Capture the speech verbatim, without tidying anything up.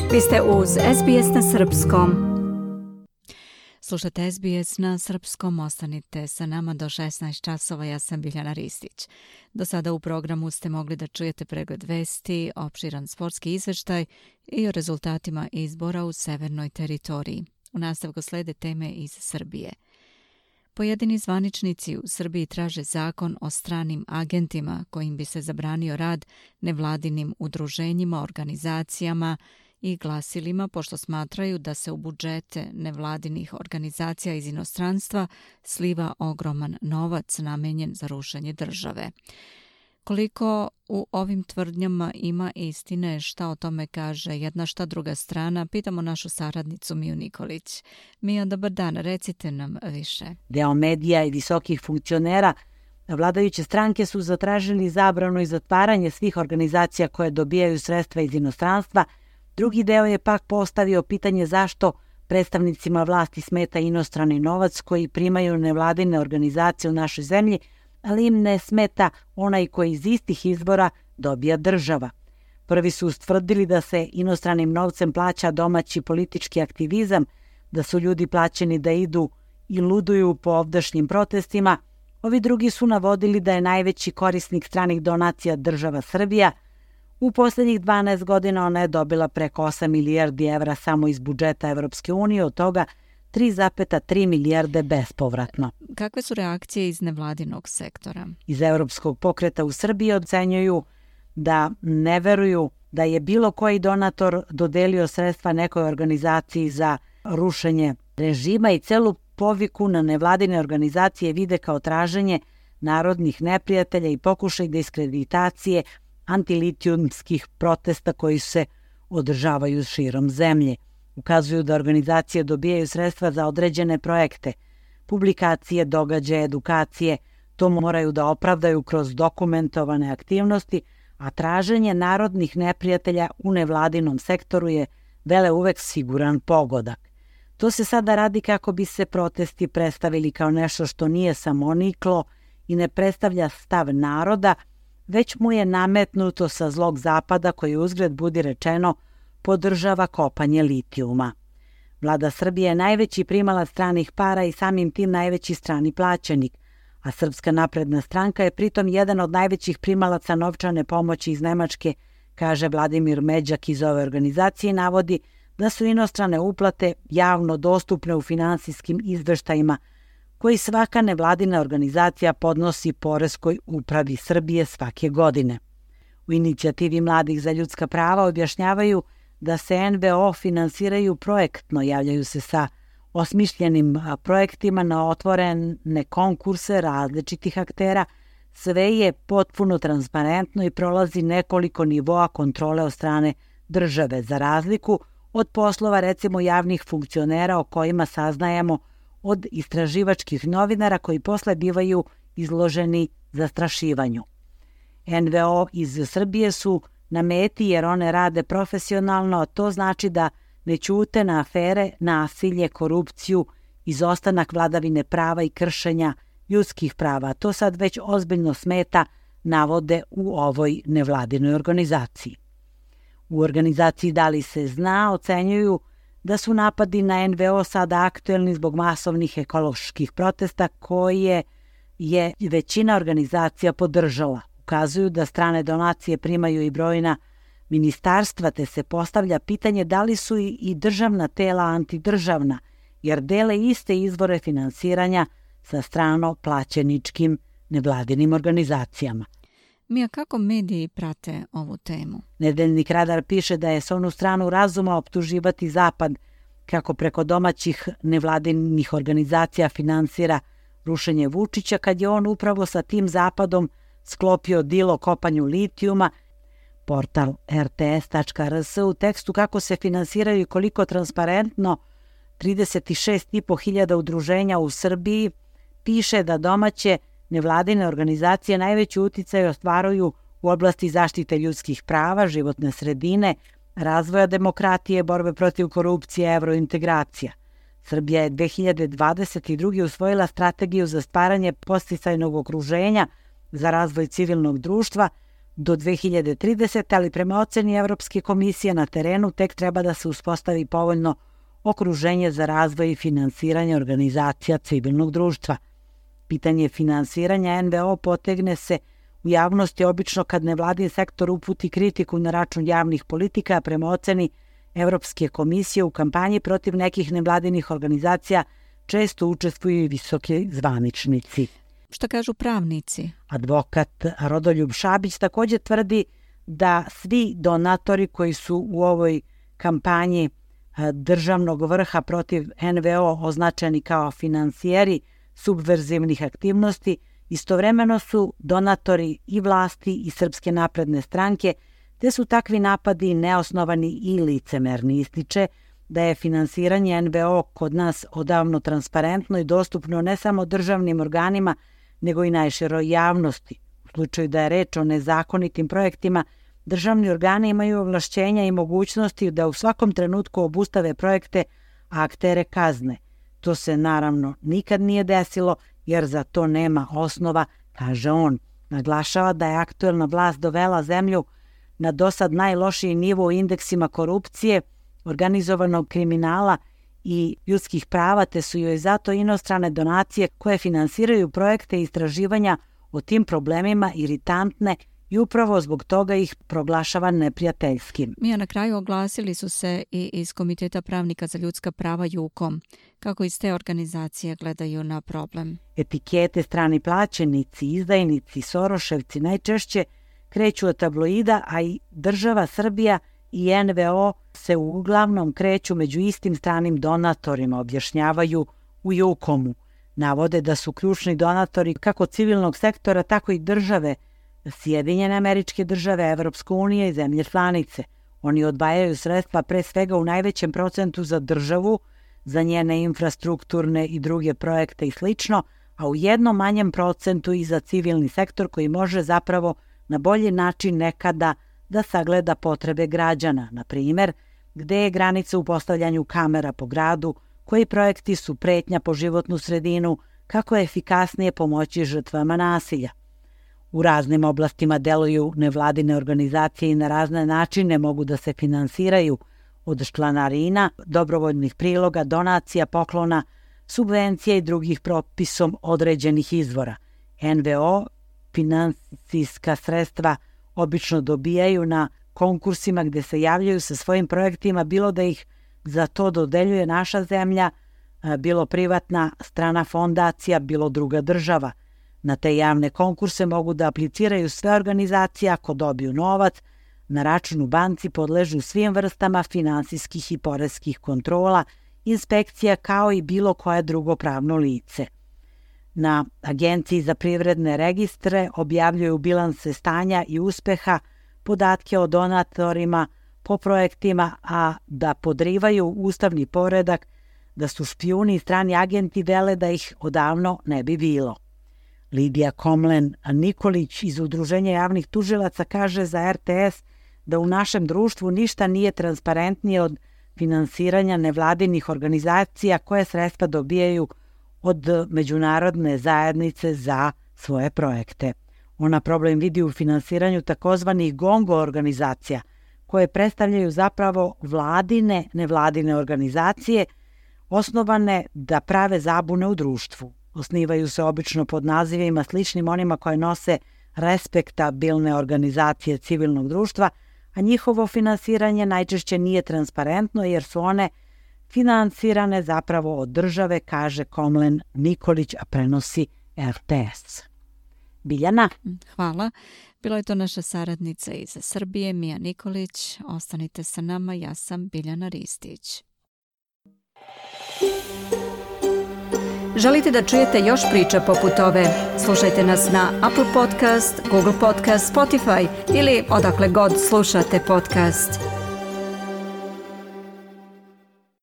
Vi ste uz S B S na srpskom. Slušajte S B S na srpskom, ostanite sa nama do šesnaest časova, ja sam Biljana Ristić. Do sada u programu ste mogli da čujete pregled vesti, opširan sportski izveštaj i o rezultatima izbora u severnoj teritoriji. U nastavku slede teme iz Srbije. Pojedini zvaničnici u Srbiji traže zakon o stranim agentima kojim bi se zabranio rad nevladinim udruženjima, organizacijama i glasilima, pošto smatraju da se u budžete nevladinih organizacija iz inostranstva sliva ogroman novac namenjen za rušenje države. Koliko u ovim tvrdnjama ima istine, šta o tome kaže jedna šta druga strana, pitamo našu saradnicu Miju Nikolić. Mija, dobar dan, recite nam više. Deo medija i visokih funkcionera vladajuće stranke su zatražili zabranu i zatvaranje svih organizacija koje dobijaju sredstva iz inostranstva. Drugi deo je pak postavio pitanje zašto predstavnicima vlasti smeta inostrani novac koji primaju nevladine organizacije u našoj zemlji, ali im ne smeta onaj koji iz istih izbora dobija država. Prvi su ustvrdili da se inostranim novcem plaća domaći politički aktivizam, da su ljudi plaćeni da idu i luduju po ovdašnjim protestima. Ovi drugi su navodili da je najveći korisnik stranih donacija država Srbija. U posljednjih dvanaest godina ona je dobila preko osam milijardi evra samo iz budžeta Evropske unije, od toga tri zarez tri milijarde bespovratno. Kakve su reakcije iz nevladinog sektora? Iz Evropskog pokreta u Srbiji ocenjuju da ne veruju da je bilo koji donator dodelio sredstva nekoj organizaciji za rušenje režima i celu poviku na nevladine organizacije vide kao traženje narodnih neprijatelja i pokušaj diskreditacije antilitijumskih protesta koji se održavaju širom zemlje. Ukazuju da organizacije dobijaju sredstva za određene projekte, publikacije, događaje, edukacije. To moraju da opravdaju kroz dokumentovane aktivnosti, a traženje narodnih neprijatelja u nevladinom sektoru je vele uvek siguran pogodak. To se sada radi kako bi se protesti predstavili kao nešto što nije samoniklo i ne predstavlja stav naroda, već mu je nametnuto sa zlog zapada koji uzgred budi rečeno podržava kopanje litijuma. Vlada Srbije je najveći primalac stranih para i samim tim najveći strani plaćenik, a Srpska napredna stranka je pritom jedan od najvećih primalaca novčane pomoći iz Nemačke, kaže Vladimir Međak iz ove organizacije i navodi da su inostrane uplate javno dostupne u finansijskim izveštajima koji svaka nevladina organizacija podnosi Poreskoj upravi Srbije svake godine. U inicijativi Mladih za ljudska prava objašnjavaju da se en ve o finansiraju projektno, javljaju se sa osmišljenim projektima na otvorene konkurse različitih aktera. Sve je potpuno transparentno i prolazi nekoliko nivoa kontrole od strane države, za razliku od poslova recimo javnih funkcionera o kojima saznajemo od istraživačkih novinara koji posle bivaju izloženi zastrašivanju. en ve o iz Srbije su na meti jer one rade profesionalno, a to znači da ne ćute na afere, nasilje, korupciju, izostanak vladavine prava i kršenja ljudskih prava. To sad već ozbiljno smeta, navode u ovoj nevladinoj organizaciji. U organizaciji Da li se zna ocenjuju da su napadi na en ve o sada aktuelni zbog masovnih ekoloških protesta koje je većina organizacija podržala. Ukazuju da strane donacije primaju i brojna ministarstva, te se postavlja pitanje da li su i državna tela antidržavna, jer dele iste izvore finansiranja sa strano plaćeničkim nevladinim organizacijama. Mija, kako mediji prate ovu temu? Nedeljnik Radar piše da je s onu stranu razuma optuživati Zapad kako preko domaćih nevladinih organizacija finansira rušenje Vučića, kad je on upravo sa tim Zapadom sklopio dil o kopanju litijuma. Portal er te es tačka er es u tekstu kako se finansiraju i koliko transparentno trideset šest i po hiljada udruženja u Srbiji piše da domaće nevladine organizacije najveći uticaj ostvaruju u oblasti zaštite ljudskih prava, životne sredine, razvoja demokratije, borbe protiv korupcije, evrointegracija. Srbija je dve hiljade dvadeset druge. usvojila strategiju za stvaranje podsticajnog okruženja za razvoj civilnog društva, do dve hiljade tridesete. ali prema oceni Evropske komisije na terenu tek treba da se uspostavi povoljno okruženje za razvoj i finansiranje organizacija civilnog društva. Pitanje finansiranja en ve o potegne se u javnosti obično kad nevladin sektor uputi kritiku na račun javnih politika, a prema oceni Evropske komisije u kampanji protiv nekih nevladinih organizacija često učestvuju i visoki zvaničnici. Šta kažu pravnici? Advokat Rodoljub Šabić također tvrdi da svi donatori koji su u ovoj kampanji državnog vrha protiv en ve o označeni kao finansijeri subverzivnih aktivnosti, istovremeno su donatori i vlasti i Srpske napredne stranke, te su takvi napadi neosnovani i licemerni. Ističe da je finansiranje en ve o kod nas odavno transparentno i dostupno ne samo državnim organima, nego i najširoj javnosti. U slučaju da je reč o nezakonitim projektima, državni organi imaju ovlašćenja i mogućnosti da u svakom trenutku obustave projekte, a aktere kazne. To se naravno nikad nije desilo jer za to nema osnova, kaže on. Naglašava da je aktuelna vlast dovela zemlju na dosad najlošiji nivo u indeksima korupcije, organizovanog kriminala i ljudskih prava, te su joj zato inostrane donacije koje finansiraju projekte i istraživanja o tim problemima iritantne i upravo zbog toga ih proglašava neprijateljskim. Mija, na kraju oglasili su se i iz Komiteta pravnika za ljudska prava JUKOM. Kako iz te organizacije gledaju na problem? Etikete strani plaćenici, izdajnici, Soroševci najčešće kreću od tabloida, a i država Srbija i en ve o se uglavnom kreću među istim stranim donatorima, objašnjavaju u JUKOM-u. Navode da su ključni donatori kako civilnog sektora, tako i države, Sjedinjene Američke Države, Evropska unija i zemlje članice. Oni odvajaju sredstva pre svega u najvećem procentu za državu, za njene infrastrukturne i druge projekte i slično, a u jednom manjem procentu i za civilni sektor koji može zapravo na bolji način nekada da sagleda potrebe građana. Na primjer, gde je granica u postavljanju kamera po gradu, koji projekti su pretnja po životnu sredinu, kako je efikasnije pomoći žrtvama nasilja. U raznim oblastima deluju nevladine organizacije i na razne načine mogu da se finansiraju, od članarina, dobrovoljnih priloga, donacija, poklona, subvencija i drugih propisom određenih izvora. en ve o finansijska sredstva obično dobijaju na konkursima gde se javljaju sa svojim projektima, bilo da ih za to dodeljuje naša zemlja, bilo privatna strana fondacija, bilo druga država. Na te javne konkurse mogu da apliciraju sve organizacije ako dobiju novac, na račun u banci podležu svim vrstama finansijskih i poreskih kontrola, inspekcija kao i bilo koje drugo pravno lice. Na Agenciji za privredne registre objavljuju bilanse stanja i uspeha, podatke o donatorima po projektima, a da podrivaju ustavni poredak, da su špijuni i strani agenti vele da ih odavno ne bi bilo. Lidija Komlen Nikolić iz Udruženja javnih tužilaca kaže za er te es da u našem društvu ništa nije transparentnije od finansiranja nevladinih organizacija koje sredstva dobijaju od međunarodne zajednice za svoje projekte. Ona problem vidi u finansiranju takozvanih gongo organizacija, koje predstavljaju zapravo vladine, nevladine organizacije, osnovane da prave zabune u društvu. Osnivaju se obično pod nazivima sličnim onima koje nose respektabilne organizacije civilnog društva, a njihovo finansiranje najčešće nije transparentno jer su one finansirane zapravo od države, kaže Komlen Nikolić, a prenosi er te es. Biljana? Hvala. Bila je to naša saradnica iz Srbije, Mija Nikolić. Ostanite sa nama, ja sam Biljana Ristić. Želite da čujete još priča poput ove? Slušajte nas na Apple Podcast, Google Podcast, Spotify ili odakle god slušate podcast.